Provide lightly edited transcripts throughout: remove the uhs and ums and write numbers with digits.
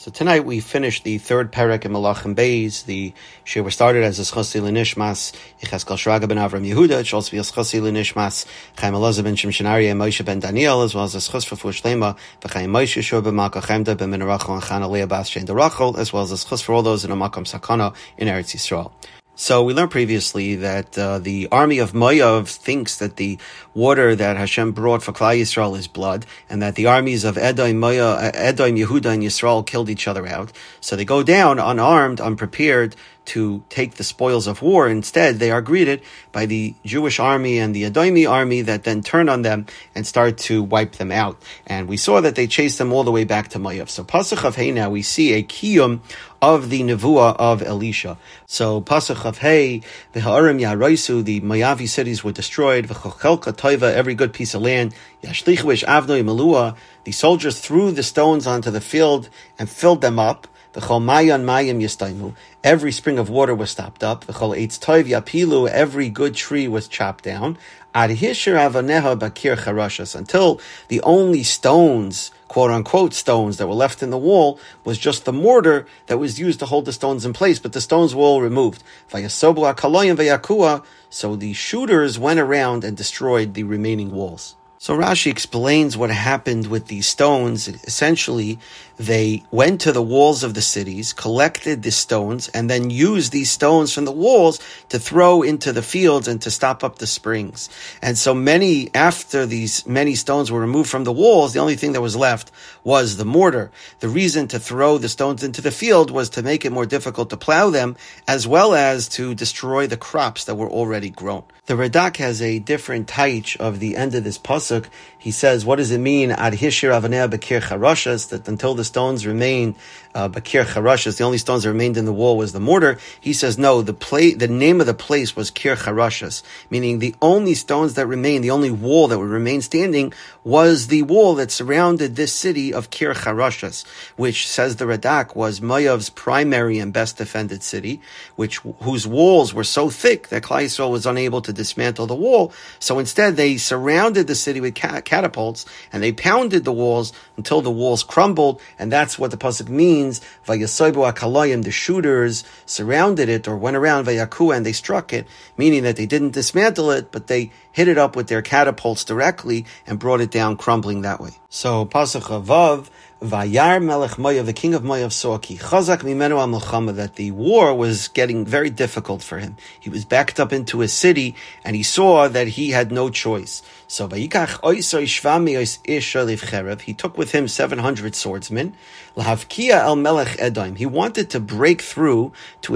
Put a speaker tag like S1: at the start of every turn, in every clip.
S1: So tonight we finished the third perek in Malachim Beis. The shir was started as a schasi l'nishmas Yecheskel Shraga ben Avram Yehuda. It should also be a schasi l'nishmas Chaim Elazar ben Shimshon Aryeh and Moshe ben Daniel, as well as a schus for Fush Lema v'Chaim Moshe Shur ben Malka Chemda ben Minarachel and Chana Leah Bas Shein Derachel, as well as a schus for all those in a Makam Sakana in Eretz Yisrael. So we learned previously that the army of Moav thinks that the water that Hashem brought for Klal Yisrael is blood, and that the armies of Edom, Yehuda, and Yisrael killed each other out. So they go down unarmed, unprepared, to take the spoils of war. Instead, they are greeted by the Jewish army and the Edomi army that then turn on them and start to wipe them out. And we saw that they chased them all the way back to Moav. So Pasuk of Hey, now we see a kiyum of the nevuah of Elisha. So Pasuk of Hey, the Ha'arim Yaraisu, the Moavi cities were destroyed. V'chochelka toiva, every good piece of land. Yashlichvish avnoi melua, the soldiers threw the stones onto the field and filled them up. V'chol mayan mayim yistaimu, every spring of water was stopped up. V'chol eitz toiv yapilu, every good tree was chopped down. Ad hisher avaneha bakir charashas, until the only stones, quote-unquote stones, that were left in the wall was just the mortar that was used to hold the stones in place, but the stones were all removed. Vayasobu akaloyim vayakua, so the shooters went around and destroyed the remaining walls. So Rashi explains what happened with these stones. Essentially, they went to the walls of the cities, collected the stones, and then used these stones from the walls to throw into the fields and to stop up the springs. And so after these many stones were removed from the walls, the only thing that was left was the mortar. The reason to throw the stones into the field was to make it more difficult to plow them, as well as to destroy the crops that were already grown. The Radak has a different taich of the end of this pasuk. He says, what does it mean, ad hishir avaneh bakir charashas, that until the stones remain bakir charashas, the only stones that remained in the wall was the mortar? He says, no, the name of the place was kir charashas, meaning the only stones that remained, the only wall that would remain standing was the wall that surrounded this city of Kir Charashas, which, says the Radak, was Moav's primary and best defended city, whose walls were so thick that Klal Yisrael was unable to dismantle the wall. So instead, they surrounded the city with catapults, and they pounded the walls until the walls crumbled, and that's what the pasuk means. Vayasobu akalayim, the shooters surrounded it, or went around Vayaku, and they struck it, meaning that they didn't dismantle it, but they hit it up with their catapults directly and brought it down, crumbling that way. So Pasuk Vav, Vayar Melech Moav, the king of Moav, saw ki chazak mimenu al milchama, that the war was getting very difficult for him. He was backed up into a city, and he saw that he had no choice. So Vayikach oisoi shvami ois isha livcherev, he took with him 700 swordsmen. Lahavkia el Melech Edom, he wanted to break through the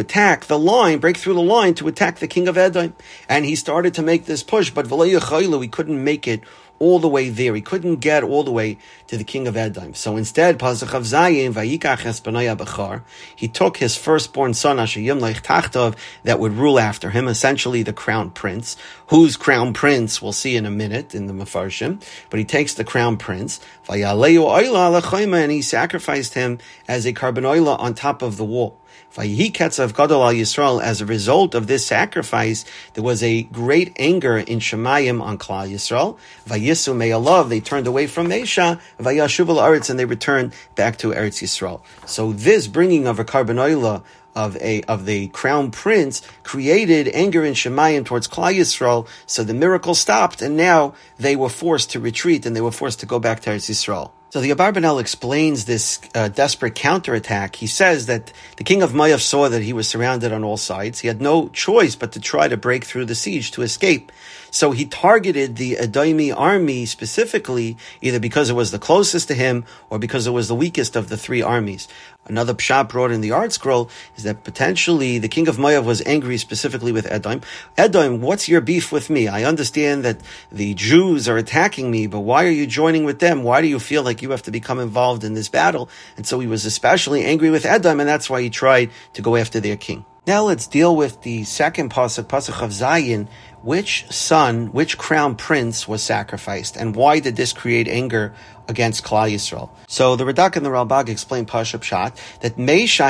S1: line to attack the king of Edom. And he started to make this push, but he couldn't make it all the way there. He couldn't get all the way to the king of Edom. So instead, Pasuk of Zayin, Vayikach Espanaya Bechar, he took his firstborn son, Asher Yimlech Tachtov, that would rule after him, essentially the crown prince, whose crown prince we'll see in a minute in the Mefarshim, but he takes the crown prince, Vayaleu Oila Alachayma, and he sacrificed him as a carbon oila on top of the wall. Vayihi Ketzav Gadol al Yisrael, as a result of this sacrifice, there was a great anger in Shemayim on Klal Yisrael. Vayisu Me'alav, they turned away from Mesha. Vayashuv al Aretz, and they returned back to Eretz Yisrael. So this bringing of a carbon oila of the crown prince created anger in Shemayim towards Klal Yisrael, so the miracle stopped, and now they were forced to retreat, and they were forced to go back to Eretz Yisrael. So the Abarbanel explains this desperate counterattack. He says that the king of Moav saw that he was surrounded on all sides. He had no choice but to try to break through the siege, to escape. So he targeted the Edomi army specifically, either because it was the closest to him or because it was the weakest of the three armies. Another pshat brought in the art scroll is that potentially the king of Moav was angry specifically with Edom. Edom, what's your beef with me? I understand that the Jews are attacking me, but why are you joining with them? Why do you feel like you have to become involved in this battle? And so he was especially angry with Edom, and that's why he tried to go after their king. Now let's deal with the second pasuk of Zayin, which crown prince was sacrificed, and why did this create anger against Klal Yisrael? So the Radak and the Ralbag explain Pashup Pshat that Meisha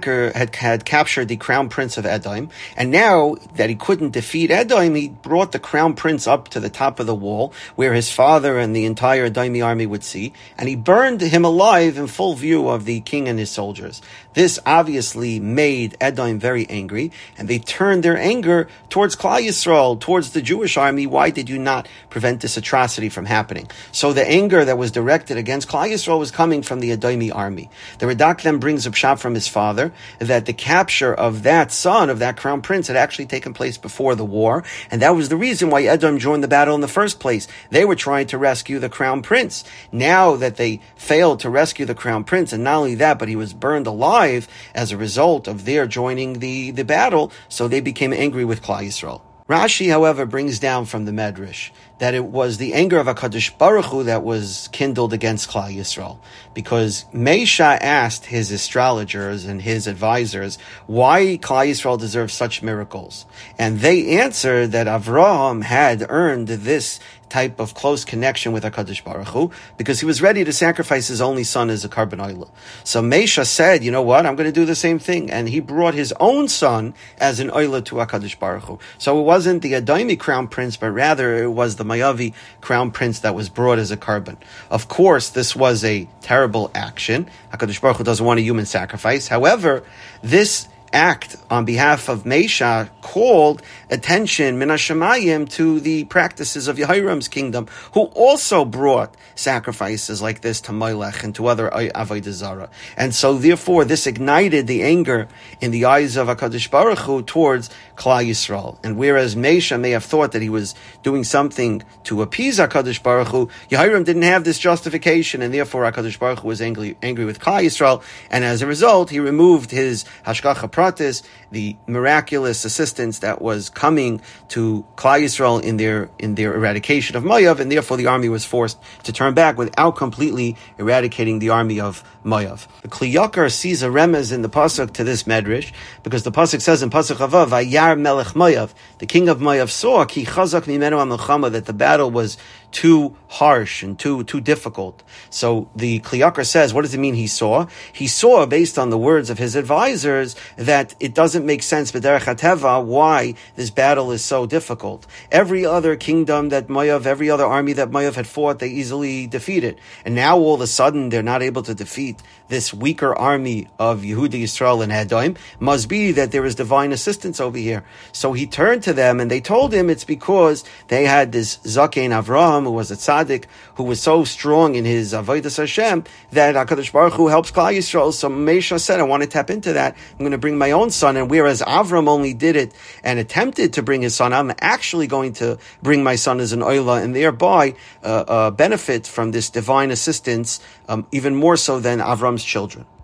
S1: had captured the crown prince of Edom, and now that he couldn't defeat Edom, he brought the crown prince up to the top of the wall where his father and the entire Edomi army would see, and he burned him alive in full view of the king and his soldiers. This obviously made Edom very angry, and they turned their anger towards Klal Yisrael, towards the Jewish army. Why did you not prevent this atrocity from happening? So the anger that was directed against Klal Yisrael was coming from the Edomi army. The Radak then brings a pshat from his father that the capture of that son, of that crown prince, had actually taken place before the war, and that was the reason why Edom joined the battle in the first place. They were trying to rescue the crown prince. Now that they failed to rescue the crown prince, and not only that, but he was burned alive as a result of their joining the battle, so they became angry with Klal Yisrael. Rashi, however, brings down from the Medrash that it was the anger of HaKadosh Baruch Hu that was kindled against Klal Yisrael, because Meisha asked his astrologers and his advisors why Klal Yisrael deserved such miracles. And they answered that Avraham had earned this type of close connection with HaKadosh Baruch Hu because he was ready to sacrifice his only son as a Karban Oila. So Meisha said, you know what, I'm going to do the same thing. And he brought his own son as an Oila to HaKadosh Baruch Hu. So it wasn't the Edomi crown prince, but rather it was the Mayavi crown prince that was brought as a Karban. Of course, this was a terrible action. HaKadosh Baruch Hu doesn't want a human sacrifice. However, this act on behalf of Meisha called attention min hashamayim to the practices of Yehoram's kingdom, who also brought sacrifices like this to Molech and to other Avodah Zarah. And so therefore this ignited the anger in the eyes of HaKadosh Baruch Hu towards Klal Yisrael. And whereas Meisha may have thought that he was doing something to appease HaKadosh Baruch Hu, Yehoram didn't have this justification, and therefore HaKadosh Baruch Hu was angry with Klal Yisrael, and as a result he removed his Hashgacha Pratis, the miraculous assistance that was coming to Klal Yisrael in their eradication of Moav, and therefore the army was forced to turn back without completely eradicating the army of Moav. The Kli Yakar sees a remez in the pasuk to this medrash, because the pasuk says in pasuk Havav, Vayar Melech Moav, the king of Moav saw ki chazak mimenu ha-milchama, that the battle was too harsh and too difficult. So the Kli Yakar says, what does it mean he saw? He saw, based on the words of his advisors, that it doesn't make sense, b'derech hateva, why this battle is so difficult. Every other kingdom that Moav, every other army that Moav had fought, they easily defeated. And now all of a sudden they're not able to defeat this weaker army of Yehuda, Yisrael, and Edom. Must be that there is divine assistance over here. So he turned to them and they told him it's because they had this Zakein Avraham, who was a tzaddik, who was so strong in his avodas Hashem that HaKadosh Baruch Hu helps Klal Yisrael. So Meisha said, I want to tap into that. I'm going to bring my own son. And whereas Avram only did it and attempted to bring his son, I'm actually going to bring my son as an oila, and thereby benefit from this divine assistance even more so than Avram's children.